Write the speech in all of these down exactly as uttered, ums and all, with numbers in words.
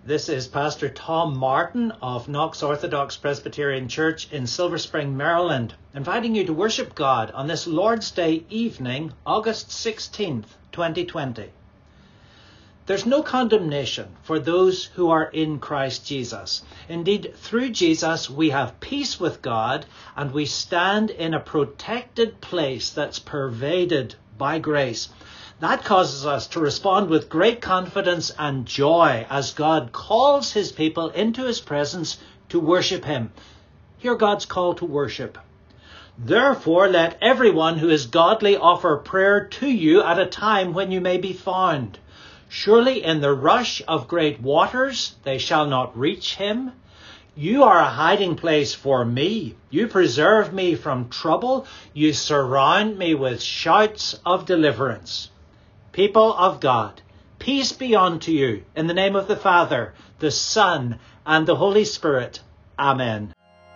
This is Pastor Tom Martin of Knox Orthodox Presbyterian Church in Silver Spring, Maryland, inviting you to worship God on this Lord's Day evening, August sixteenth, twenty twenty. There's no condemnation for those who are in Christ Jesus. Indeed, through Jesus, we have peace with God and we stand in a protected place that's pervaded by grace. That causes us to respond with great confidence and joy as God calls his people into his presence to worship him. Hear God's call to worship. Therefore, let everyone who is godly offer prayer to you at a time when you may be found. Surely in the rush of great waters they shall not reach him. You are a hiding place for me. You preserve me from trouble. You surround me with shouts of deliverance. People of God, peace be unto you in the name of the Father, the Son, and the Holy Spirit. Amen.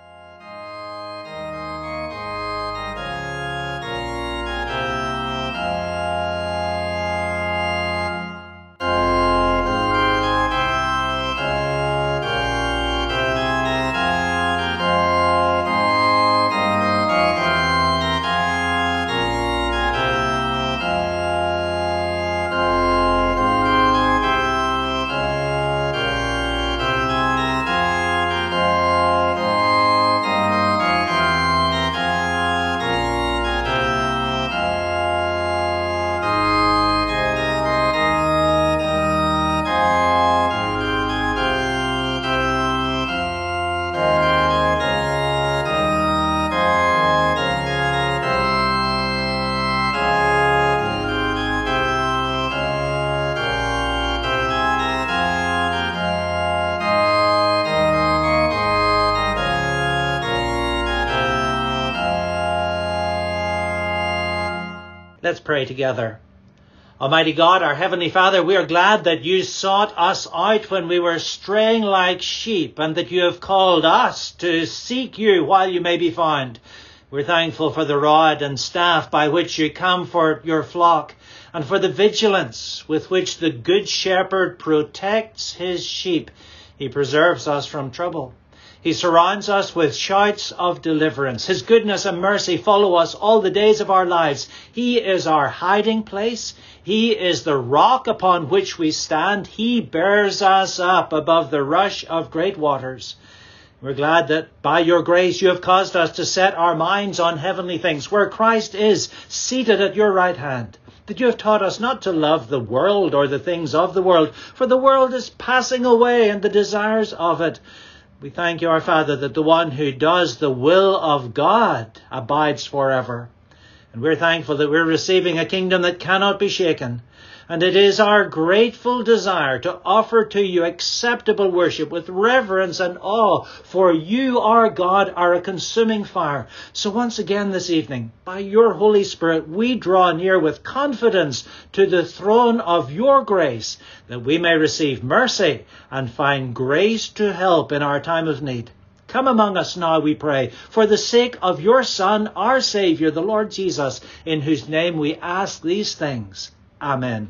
Let's pray together. Almighty God, our Heavenly Father, we are glad that you sought us out when we were straying like sheep and that you have called us to seek you while you may be found. We're thankful for the rod and staff by which you comfort your flock and for the vigilance with which the Good Shepherd protects his sheep. He preserves us from trouble. He surrounds us with shouts of deliverance. His goodness and mercy follow us all the days of our lives. He is our hiding place. He is the rock upon which we stand. He bears us up above the rush of great waters. We're glad that by your grace you have caused us to set our minds on heavenly things, where Christ is seated at your right hand. That you have taught us not to love the world or the things of the world, for the world is passing away and the desires of it. We thank you, our Father, that the one who does the will of God abides forever. And we're thankful that we're receiving a kingdom that cannot be shaken. And it is our grateful desire to offer to you acceptable worship with reverence and awe, for you, our God, are a consuming fire. So once again this evening, by your Holy Spirit, we draw near with confidence to the throne of your grace, that we may receive mercy and find grace to help in our time of need. Come among us now, we pray, for the sake of your Son, our Saviour, the Lord Jesus, in whose name we ask these things. Amen.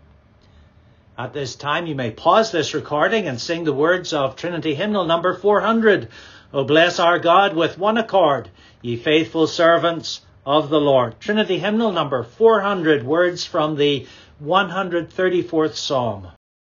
At this time, you may pause this recording and sing the words of Trinity Hymnal number four hundred. O bless our God with one accord, ye faithful servants of the Lord. Trinity Hymnal number four hundred, words from the one hundred thirty-fourth Psalm.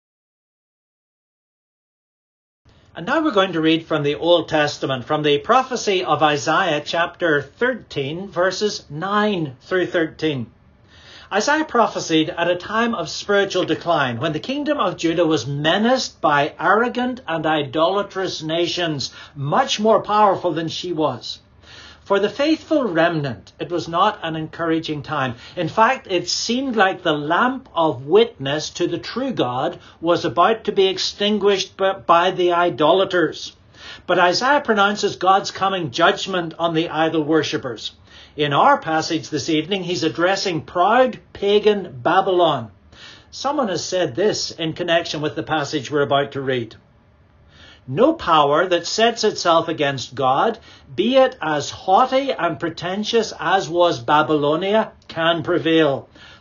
And now we're going to read from the Old Testament, from the prophecy of Isaiah chapter thirteen, verses nine through thirteen. Isaiah prophesied at a time of spiritual decline, when the kingdom of Judah was menaced by arrogant and idolatrous nations, much more powerful than she was. For the faithful remnant, it was not an encouraging time. In fact, it seemed like the lamp of witness to the true God was about to be extinguished by the idolaters. But Isaiah pronounces God's coming judgment on the idol worshippers. In our passage this evening, he's addressing proud pagan Babylon. Someone has said this in connection with the passage we're about to read. No power that sets itself against God, be it as haughty and pretentious as was Babylonia, can prevail.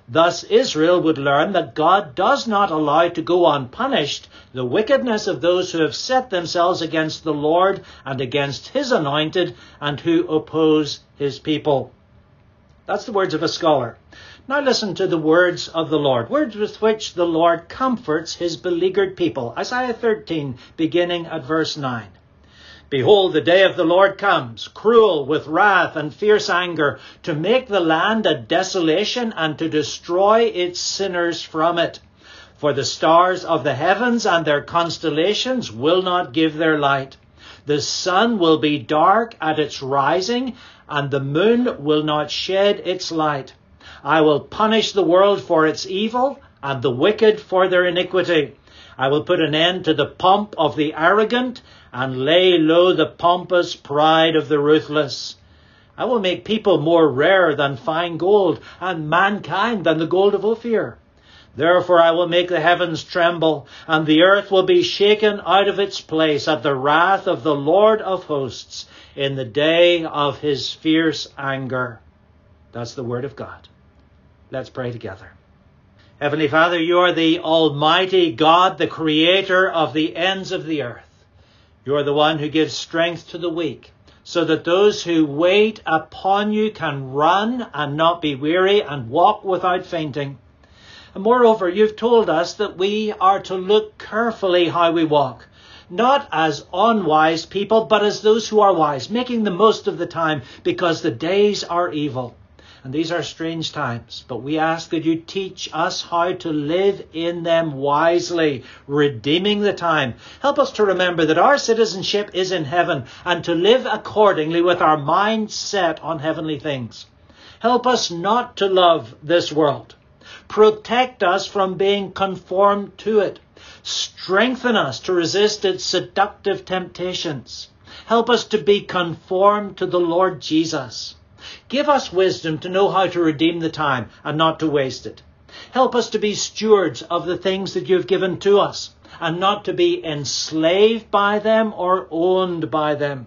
Thus Israel would learn that God does not allow to go unpunished the wickedness of those who have set themselves against the Lord and against his anointed and who oppose his people. That's the words of a scholar. Now listen to the words of the Lord, words with which the Lord comforts his beleaguered people. Isaiah thirteen, beginning at verse nine. Behold, the day of the Lord comes, cruel with wrath and fierce anger, to make the land a desolation and to destroy its sinners from it. For the stars of the heavens and their constellations will not give their light. The sun will be dark at its rising, and the moon will not shed its light. I will punish the world for its evil, and the wicked for their iniquity. I will put an end to the pomp of the arrogant, and lay low the pompous pride of the ruthless. I will make people more rare than fine gold, and mankind than the gold of Ophir. Therefore I will make the heavens tremble, and the earth will be shaken out of its place at the wrath of the Lord of hosts, in the day of his fierce anger. That's the word of God. Let's pray together. Heavenly Father, you are the Almighty God, the creator of the ends of the earth. You are the one who gives strength to the weak, so that those who wait upon you can run and not be weary and walk without fainting. And moreover, you've told us that we are to look carefully how we walk, not as unwise people, but as those who are wise, making the most of the time, because the days are evil. And these are strange times, but we ask that you teach us how to live in them wisely, redeeming the time. Help us to remember that our citizenship is in heaven, and to live accordingly with our minds set on heavenly things. Help us not to love this world. Protect us from being conformed to it. Strengthen us to resist its seductive temptations. Help us to be conformed to the Lord Jesus. Give us wisdom to know how to redeem the time and not to waste it. Help us to be stewards of the things that you've given to us and not to be enslaved by them or owned by them.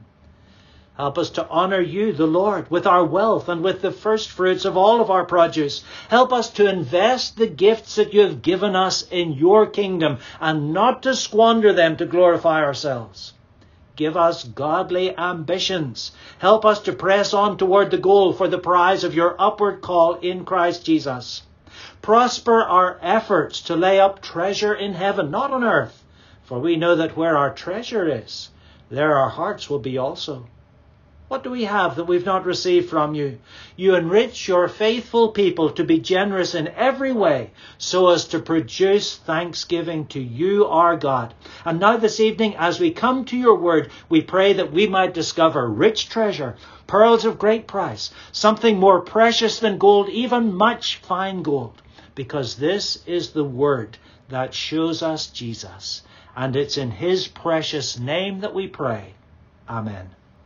Help us to honour you, the Lord, with our wealth and with the first fruits of all of our produce. Help us to invest the gifts that you have given us in your kingdom and not to squander them to glorify ourselves. Give us godly ambitions. Help us to press on toward the goal for the prize of your upward call in Christ Jesus. Prosper our efforts to lay up treasure in heaven, not on earth. For we know that where our treasure is, there our hearts will be also. What do we have that we've not received from you? You enrich your faithful people to be generous in every way, so as to produce thanksgiving to you, our God. And now this evening, as we come to your word, we pray that we might discover rich treasure, pearls of great price, something more precious than gold, even much fine gold. Because this is the word that shows us Jesus. And it's in his precious name that we pray. Amen.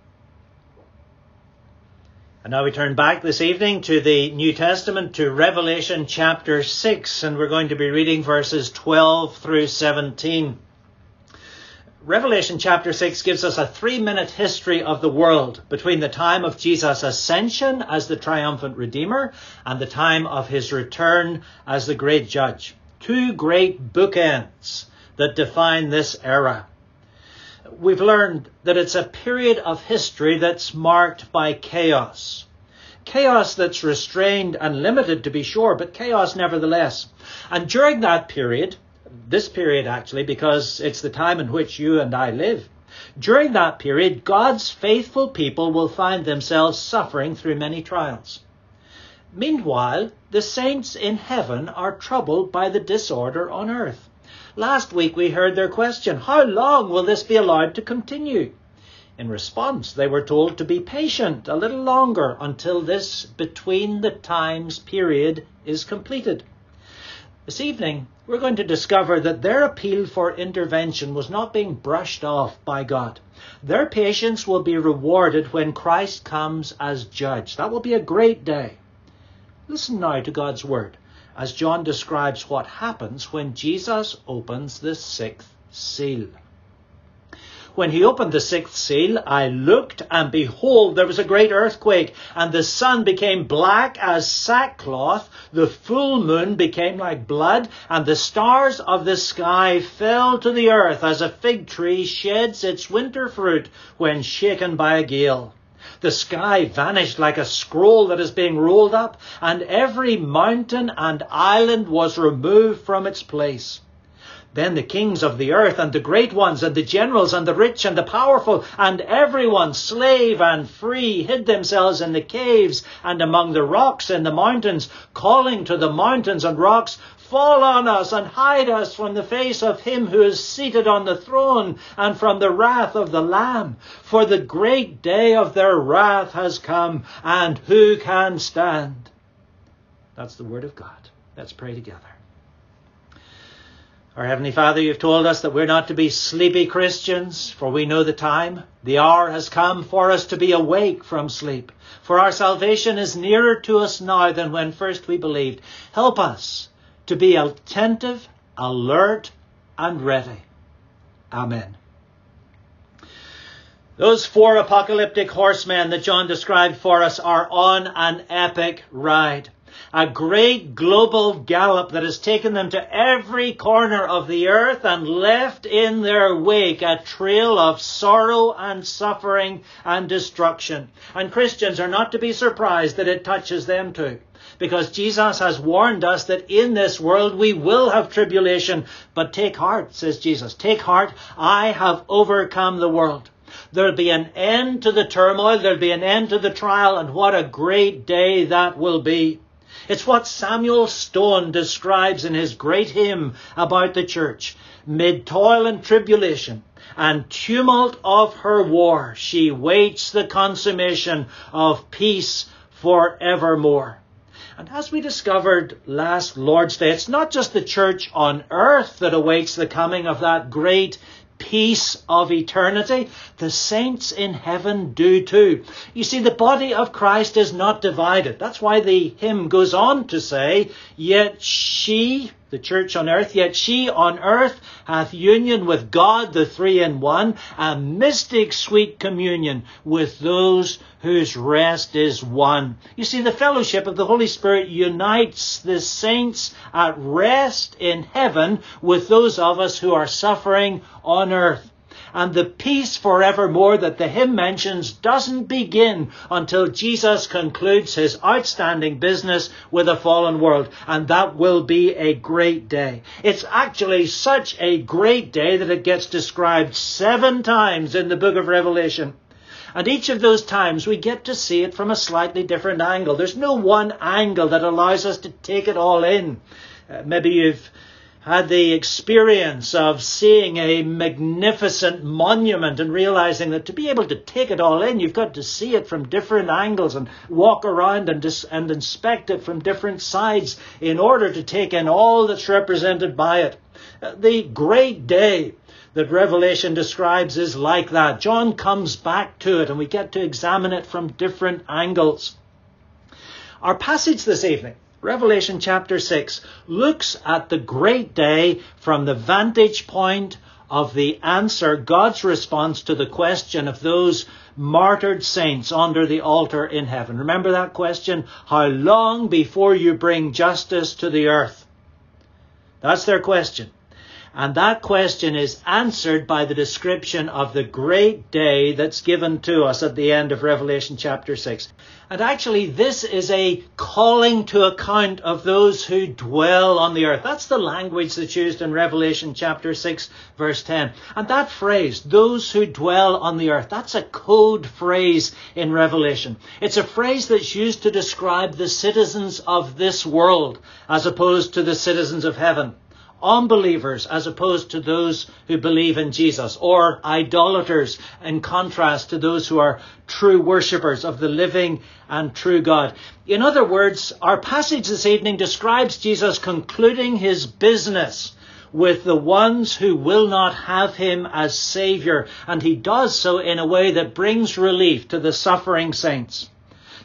And now we turn back this evening to the New Testament, to Revelation chapter six, and we're going to be reading verses twelve through seventeen. Revelation chapter six gives us a three-minute history of the world between the time of Jesus' ascension as the triumphant Redeemer and the time of his return as the great judge. Two great bookends that define this era. We've learned that it's a period of history that's marked by chaos. Chaos that's restrained and limited, to be sure, but chaos nevertheless. And during that period, this period actually, because it's the time in which you and I live, during that period, God's faithful people will find themselves suffering through many trials. Meanwhile, the saints in heaven are troubled by the disorder on earth. Last week we heard their question, how long will this be allowed to continue? In response, they were told to be patient a little longer until this between the times period is completed. This evening, we're going to discover that their appeal for intervention was not being brushed off by God. Their patience will be rewarded when Christ comes as judge. That will be a great day. Listen now to God's word as John describes what happens when Jesus opens the sixth seal. When he opened the sixth seal, I looked, and behold, there was a great earthquake, and the sun became black as sackcloth, the full moon became like blood, and the stars of the sky fell to the earth as a fig tree sheds its winter fruit when shaken by a gale. The sky vanished like a scroll that is being rolled up, and every mountain and island was removed from its place. Then the kings of the earth, and the great ones, and the generals, and the rich, and the powerful, and everyone, slave and free, hid themselves in the caves and among the rocks in the mountains, calling to the mountains and rocks, Fall on us and hide us from the face of him who is seated on the throne and from the wrath of the Lamb. For the great day of their wrath has come, and who can stand? That's the word of God. Let's pray together. Our Heavenly Father, you've told us that we're not to be sleepy Christians, for we know the time. The hour has come for us to be awake from sleep. For our salvation is nearer to us now than when first we believed. Help us to be attentive, alert, and ready. Amen. Those four apocalyptic horsemen that John described for us are on an epic ride. A great global gallop that has taken them to every corner of the earth and left in their wake a trail of sorrow and suffering and destruction. And Christians are not to be surprised that it touches them too, because Jesus has warned us that in this world we will have tribulation. But take heart, says Jesus. Take heart, I have overcome the world. There'll be an end to the turmoil. There'll be an end to the trial. And what a great day that will be. It's what Samuel Stone describes in his great hymn about the church. Mid toil and tribulation and tumult of her war, she waits the consummation of peace forevermore. And as we discovered last Lord's Day, it's not just the church on earth that awaits the coming of that great peace of eternity. The saints in heaven do too. You see, the body of Christ is not divided. That's why the hymn goes on to say, Yet she, the church on earth, yet she on earth hath union with God, the three in one, a mystic sweet communion with those whose rest is won. You see, the fellowship of the Holy Spirit unites the saints at rest in heaven with those of us who are suffering on earth. And the peace forevermore that the hymn mentions doesn't begin until Jesus concludes his outstanding business with a fallen world. And that will be a great day. It's actually such a great day that it gets described seven times in the book of Revelation. And each of those times we get to see it from a slightly different angle. There's no one angle that allows us to take it all in. Uh, maybe you've had the experience of seeing a magnificent monument and realizing that to be able to take it all in, you've got to see it from different angles and walk around and, dis- and inspect it from different sides in order to take in all that's represented by it. Uh, the great day that Revelation describes is like that. John comes back to it and we get to examine it from different angles. Our passage this evening, Revelation chapter six, looks at the great day from the vantage point of the answer, God's response to the question of those martyred saints under the altar in heaven. Remember that question? How long before you bring justice to the earth? That's their question. And that question is answered by the description of the great day that's given to us at the end of Revelation chapter six. And actually, this is a calling to account of those who dwell on the earth. That's the language that's used in Revelation chapter six, verse ten. And that phrase, those who dwell on the earth, that's a code phrase in Revelation. It's a phrase that's used to describe the citizens of this world as opposed to the citizens of heaven. Unbelievers as opposed to those who believe in Jesus, or idolaters in contrast to those who are true worshippers of the living and true God. In other words, our passage this evening describes Jesus concluding his business with the ones who will not have him as Savior, and he does so in a way that brings relief to the suffering saints.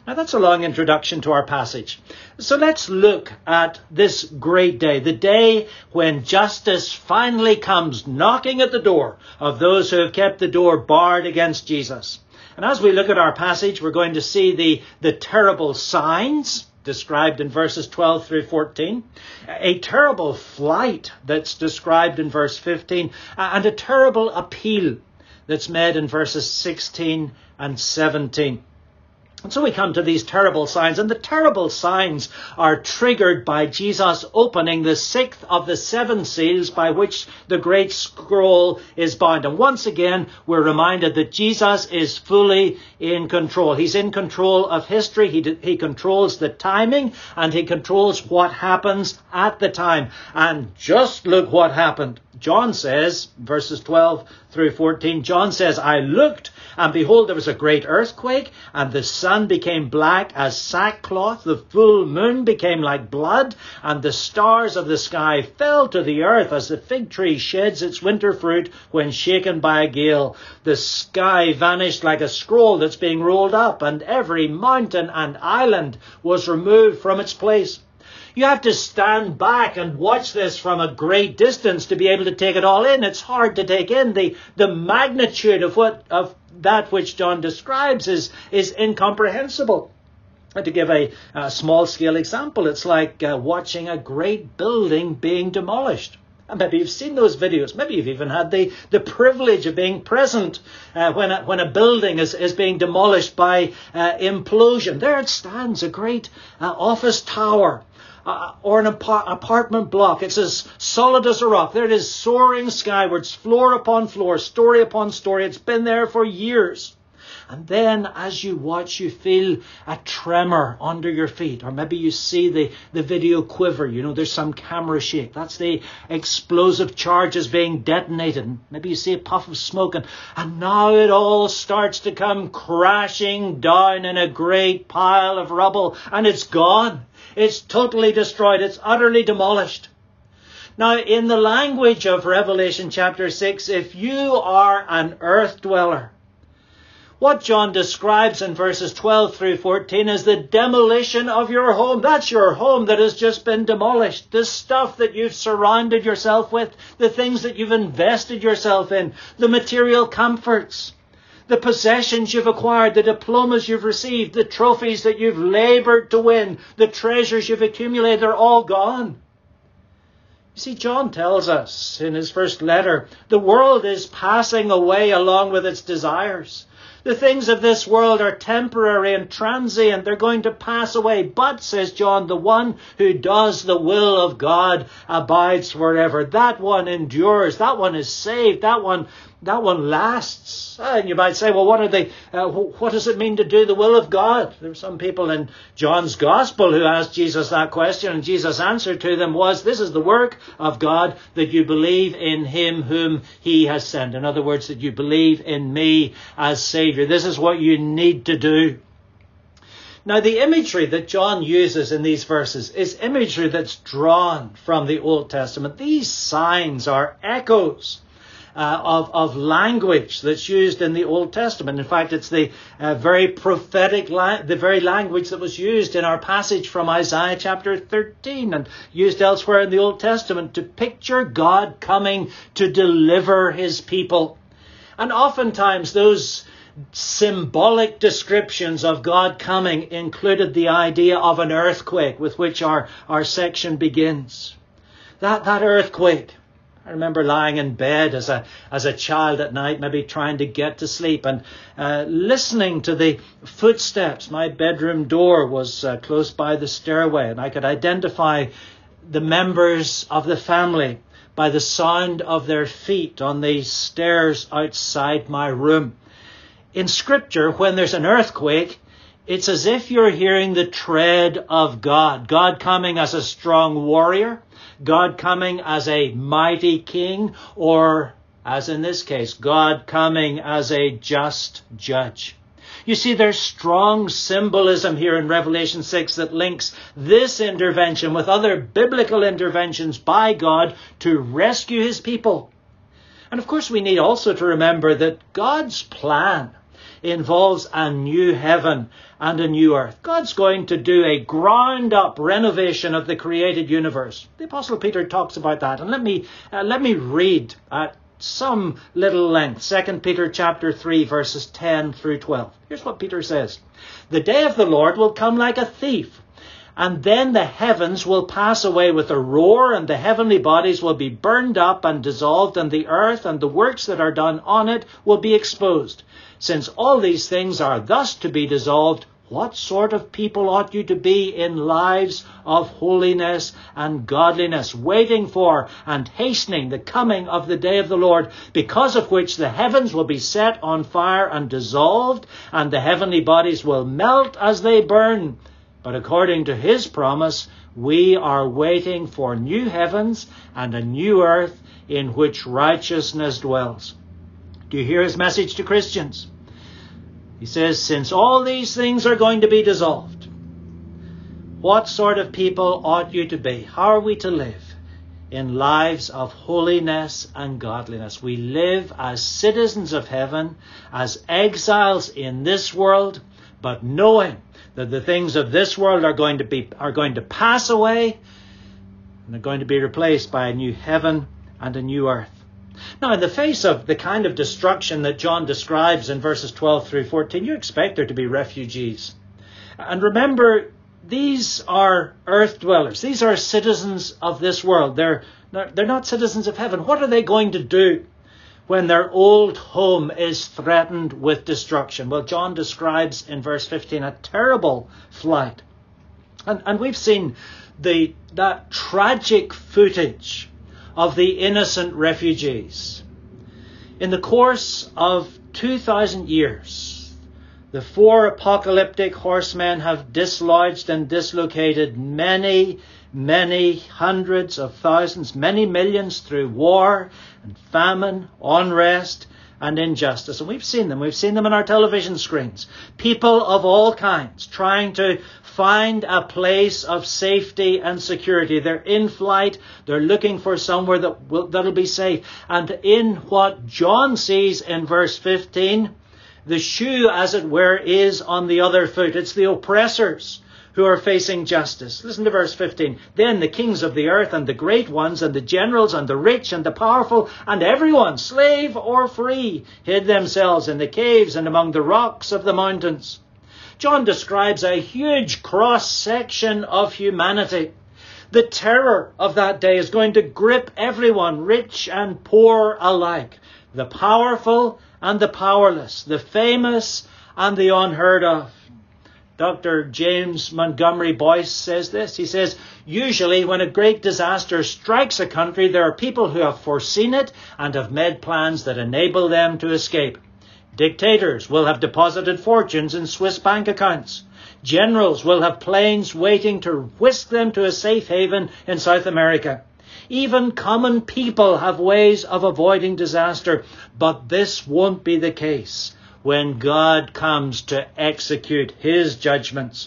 Now that's a long introduction to our passage. So let's look at this great day, the day when justice finally comes knocking at the door of those who have kept the door barred against Jesus. And as we look at our passage, we're going to see the, the terrible signs described in verses twelve through fourteen, a terrible flight that's described in verse fifteen, and a terrible appeal that's made in verses sixteen and seventeen. And so we come to these terrible signs, and the terrible signs are triggered by Jesus opening the sixth of the seven seals by which the great scroll is bound. And once again, we're reminded that Jesus is fully in control. He's in control of history. He, he controls the timing, and he controls what happens at the time. And just look what happened. John says, verses twelve through fourteen, John says, I looked, and behold, there was a great earthquake, and the sun became black as sackcloth, the full moon became like blood, and the stars of the sky fell to the earth as the fig tree sheds its winter fruit when shaken by a gale. The sky vanished like a scroll that's being rolled up, and every mountain and island was removed from its place. You have to stand back and watch this from a great distance to be able to take it all in. It's hard to take in. The, the magnitude of what of that which John describes is, is incomprehensible. And to give a, a small-scale example, it's like uh, watching a great building being demolished. And maybe you've seen those videos. Maybe you've even had the, the privilege of being present uh, when, a, when a building is, is being demolished by uh, implosion. There it stands, a great uh, office tower. Uh, or an apart- apartment block. It's as solid as a rock. There it is, soaring skywards, floor upon floor, story upon story. It's been there for years. And then as you watch, you feel a tremor under your feet. Or maybe you see the, the video quiver. You know, there's some camera shake. That's the explosive charges being detonated. And maybe you see a puff of smoke. And, and now it all starts to come crashing down in a great pile of rubble. And it's gone. It's totally destroyed. It's utterly demolished. Now, in the language of Revelation chapter six, if you are an earth dweller, what John describes in verses twelve through fourteen is the demolition of your home. That's your home that has just been demolished. The stuff that you've surrounded yourself with, the things that you've invested yourself in, the material comforts, the possessions you've acquired, the diplomas you've received, the trophies that you've labored to win, the treasures you've accumulated, they're all gone. You see, John tells us in his first letter, the world is passing away along with its desires. The things of this world are temporary and transient. They're going to pass away. But, says John, the one who does the will of God abides forever. That one endures. That one is saved. That one That one lasts. And you might say, well, what are they? Uh, what does it mean to do the will of God? There were some people in John's Gospel who asked Jesus that question, and Jesus' answer to them was, this is the work of God, that you believe in him whom he has sent. In other words, that you believe in me as Savior. This is what you need to do. Now, the imagery that John uses in these verses is imagery that's drawn from the Old Testament. These signs are echoes Uh, of, of language that's used in the Old Testament. In fact, it's the uh, very prophetic, la- the very language that was used in our passage from Isaiah chapter thirteen and used elsewhere in the Old Testament to picture God coming to deliver his people. And oftentimes those symbolic descriptions of God coming included the idea of an earthquake, with which our, our section begins. That, that earthquake. I remember lying in bed as a as a child at night, maybe trying to get to sleep, and uh, listening to the footsteps. My bedroom door was uh, close by the stairway, and I could identify the members of the family by the sound of their feet on the stairs outside my room. In Scripture, when there's an earthquake, it's as if you're hearing the tread of God. God coming as a strong warrior, God coming as a mighty king, or, as in this case, God coming as a just judge. You see, there's strong symbolism here in Revelation six that links this intervention with other biblical interventions by God to rescue his people. And of course, we need also to remember that God's plan involves a new heaven and a new earth. God's going to do a ground-up renovation of the created universe. The Apostle Peter talks about that. And let me uh, let me read at some little length Second Peter chapter three, verses ten through twelve. Here's what Peter says. The day of the Lord will come like a thief, and then the heavens will pass away with a roar, and the heavenly bodies will be burned up and dissolved, and the earth and the works that are done on it will be exposed. Since all these things are thus to be dissolved, what sort of people ought you to be in lives of holiness and godliness, waiting for and hastening the coming of the day of the Lord, because of which the heavens will be set on fire and dissolved, and the heavenly bodies will melt as they burn. But according to his promise, we are waiting for new heavens and a new earth in which righteousness dwells. Do you hear his message to Christians? He says, since all these things are going to be dissolved, what sort of people ought you to be? How are we to live? In lives of holiness and godliness. We live as citizens of heaven, as exiles in this world, but knowing that the things of this world are going to be are going to pass away, and they're going to be replaced by a new heaven and a new earth. Now, in the face of the kind of destruction that John describes in verses twelve through fourteen, you expect there to be refugees. And remember, these are earth dwellers. These are citizens of this world. They're, they're not citizens of heaven. What are they going to do when their old home is threatened with destruction? Well, John describes in verse fifteen a terrible flight. And, and we've seen the that tragic footage of the innocent refugees. In the course of two thousand years, the four apocalyptic horsemen have dislodged and dislocated many, many hundreds of thousands, many millions through war and famine, unrest and injustice. And we've seen them. We've seen them on our television screens. People of all kinds trying to find a place of safety and security. They're in flight. They're looking for somewhere that will, that'll be safe. And in what John sees in verse fifteen, the shoe, as it were, is on the other foot. It's the oppressors who are facing justice. Listen to verse fifteen. Then the kings of the earth and the great ones and the generals and the rich and the powerful and everyone, slave or free, hid themselves in the caves and among the rocks of the mountains. John describes a huge cross-section of humanity. The terror of that day is going to grip everyone, rich and poor alike, the powerful and the powerless, the famous and the unheard of. Doctor James Montgomery Boyce says this. He says, usually when a great disaster strikes a country, there are people who have foreseen it and have made plans that enable them to escape. Dictators will have deposited fortunes in Swiss bank accounts. Generals will have planes waiting to whisk them to a safe haven in South America. Even common people have ways of avoiding disaster, but this won't be the case when God comes to execute his judgments.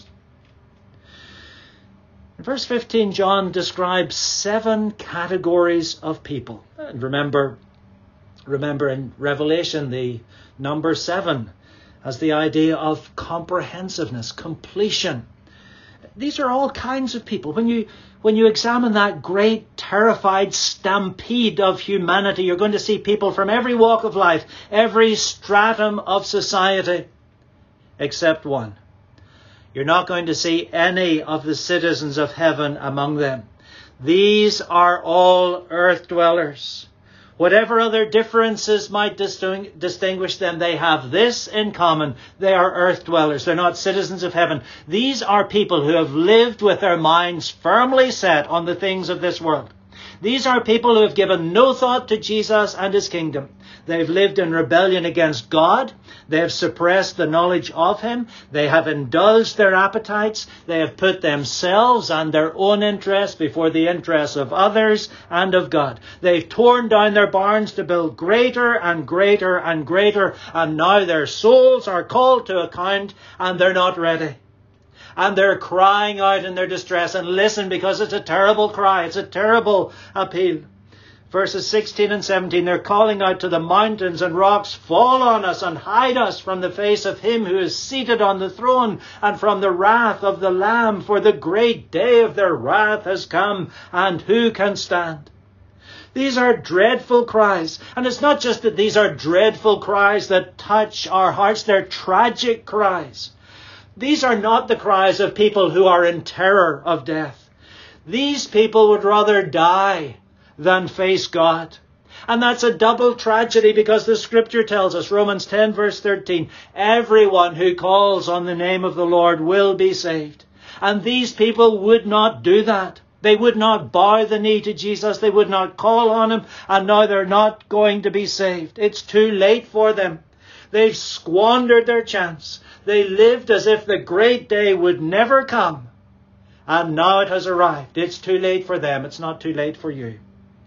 In verse fifteen, John describes seven categories of people. And remember, remember in Revelation, the number seven has the idea of comprehensiveness, completion. These are all kinds of people. When you when you examine that great, terrified stampede of humanity, you're going to see people from every walk of life, every stratum of society, except one. You're not going to see any of the citizens of heaven among them. These are all earth dwellers. Whatever other differences might distinguish them, they have this in common. They are earth dwellers. They're not citizens of heaven. These are people who have lived with their minds firmly set on the things of this world. These are people who have given no thought to Jesus and his kingdom. They've lived in rebellion against God. They have suppressed the knowledge of him. They have indulged their appetites. They have put themselves and their own interests before the interests of others and of God. They've torn down their barns to build greater and greater and greater. And now their souls are called to account and they're not ready. And they're crying out in their distress. And listen, because it's a terrible cry. It's a terrible appeal. Verses sixteen and seventeen, they're calling out to the mountains and rocks, fall on us and hide us from the face of him who is seated on the throne and from the wrath of the Lamb, for the great day of their wrath has come, and who can stand? These are dreadful cries. And it's not just that these are dreadful cries that touch our hearts, they're tragic cries. These are not the cries of people who are in terror of death. These people would rather die than face God. And that's a double tragedy, because the scripture tells us, Romans ten verse thirteen, everyone who calls on the name of the Lord will be saved. And these people would not do that. They would not bow the knee to Jesus. They would not call on him. And now they're not going to be saved. It's too late for them. They've squandered their chance. They lived as if the great day would never come. And now it has arrived. It's too late for them. It's not too late for you.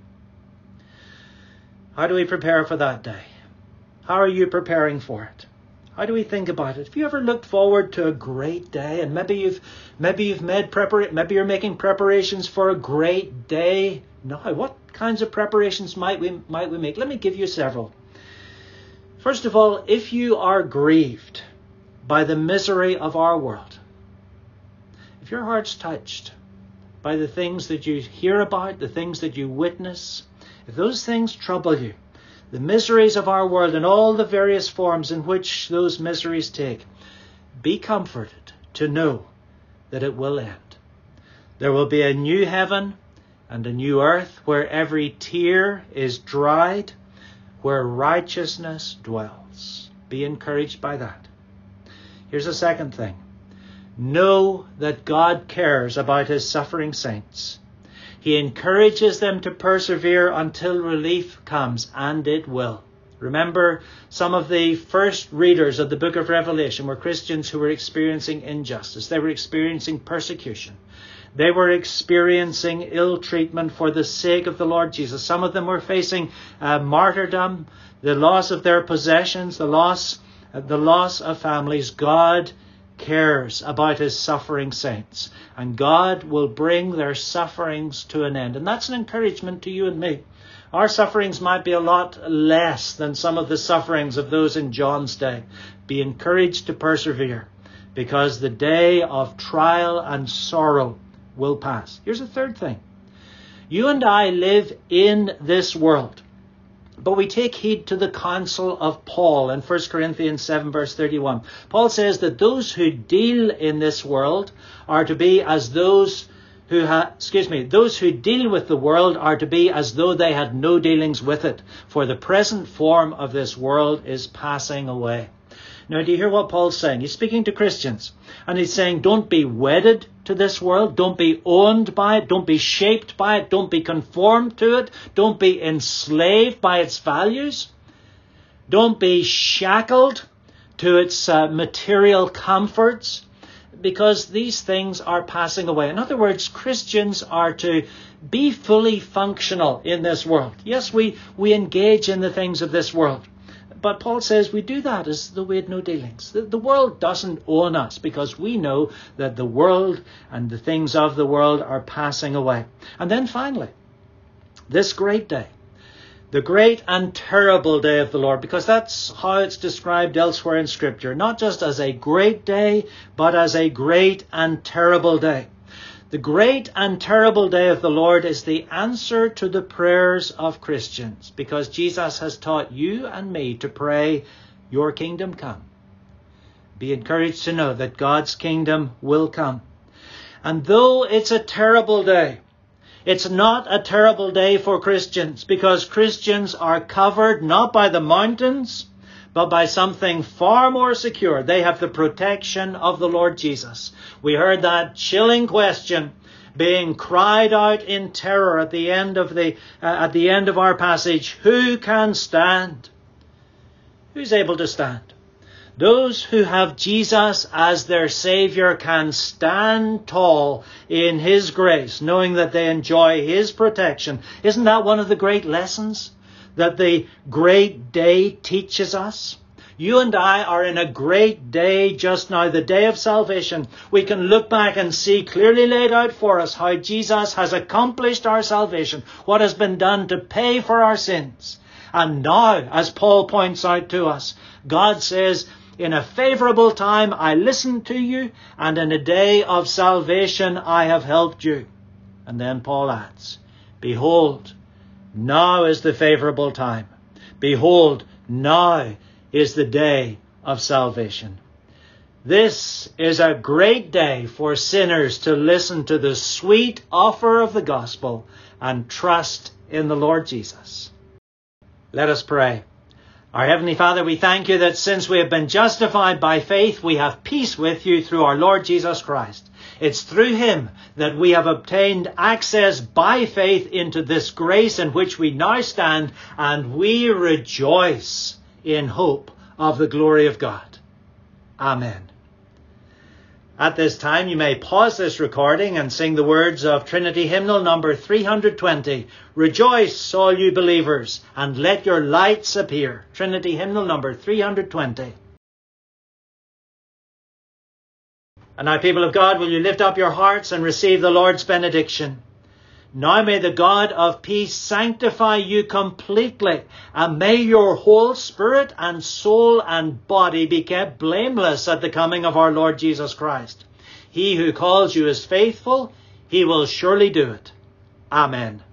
How do we prepare for that day? How are you preparing for it? How do we think about it? Have you ever looked forward to a great day, and maybe you've maybe you've made prepar maybe you're making preparations for a great day now? What kinds of preparations might we might we make? Let me give you several. First of all, if you are grieved by the misery of our world, if your heart's touched by the things that you hear about, the things that you witness, if those things trouble you, the miseries of our world and all the various forms in which those miseries take, be comforted to know that it will end. There will be a new heaven and a new earth where every tear is dried, where righteousness dwells. Be encouraged by that. Here's a second thing. Know that God cares about his suffering saints. He encourages them to persevere until relief comes, and it will. Remember, some of the first readers of the book of Revelation were Christians who were experiencing injustice. They were experiencing persecution. They were experiencing ill treatment for the sake of the Lord Jesus. Some of them were facing uh, martyrdom, the loss of their possessions, the loss, uh, the loss of families. God cares about his suffering saints, and God will bring their sufferings to an end. And that's an encouragement to you and me. Our sufferings might be a lot less than some of the sufferings of those in John's day. Be encouraged to persevere, because the day of trial and sorrow will pass. Here's a third thing. You and I live in this world, but we take heed to the counsel of Paul in First Corinthians seven verse thirty-one. Paul says that those who deal in this world are to be as those who ha- excuse me, those who deal with the world are to be as though they had no dealings with it, for the present form of this world is passing away. Now, do you hear what Paul's saying? He's speaking to Christians, and he's saying, don't be wedded to this world. Don't be owned by it. Don't be shaped by it. Don't be conformed to it. Don't be enslaved by its values. Don't be shackled to its uh, material comforts, because these things are passing away. In other words, Christians are to be fully functional in this world. Yes, we, we engage in the things of this world. But Paul says we do that as though we had no dealings. The, the world doesn't own us, because we know that the world and the things of the world are passing away. And then finally, this great day, the great and terrible day of the Lord, because that's how it's described elsewhere in Scripture. Not just as a great day, but as a great and terrible day. The great and terrible day of the Lord is the answer to the prayers of Christians, because Jesus has taught you and me to pray, your kingdom come. Be encouraged to know that God's kingdom will come. And though it's a terrible day, it's not a terrible day for Christians, because Christians are covered not by the mountains, but by something far more secure. They have the protection of the Lord Jesus. We heard that chilling question being cried out in terror at the end of the uh, at the end of our passage. Who can stand? Who's able to stand? Those who have Jesus as their Savior can stand tall in his grace, knowing that they enjoy his protection. Isn't that one of the great lessons that the great day teaches us? You and I are in a great day just now, the day of salvation. We can look back and see clearly laid out for us how Jesus has accomplished our salvation, what has been done to pay for our sins. And now, as Paul points out to us, God says, in a favourable time I listened to you, and in a day of salvation I have helped you. And then Paul adds, behold, now is the favourable time. Behold, now is the day of salvation. This is a great day for sinners to listen to the sweet offer of the gospel and trust in the Lord Jesus. Let us pray. Our Heavenly Father, we thank you that since we have been justified by faith, we have peace with you through our Lord Jesus Christ. It's through him that we have obtained access by faith into this grace in which we now stand, and we rejoice in hope of the glory of God. Amen. At this time, you may pause this recording and sing the words of Trinity Hymnal number three hundred twenty. Rejoice, all you believers, and let your lights appear. Trinity Hymnal number three hundred twenty. And now, people of God, will you lift up your hearts and receive the Lord's benediction? Now may the God of peace sanctify you completely, and may your whole spirit and soul and body be kept blameless at the coming of our Lord Jesus Christ. He who calls you is faithful, he will surely do it. Amen.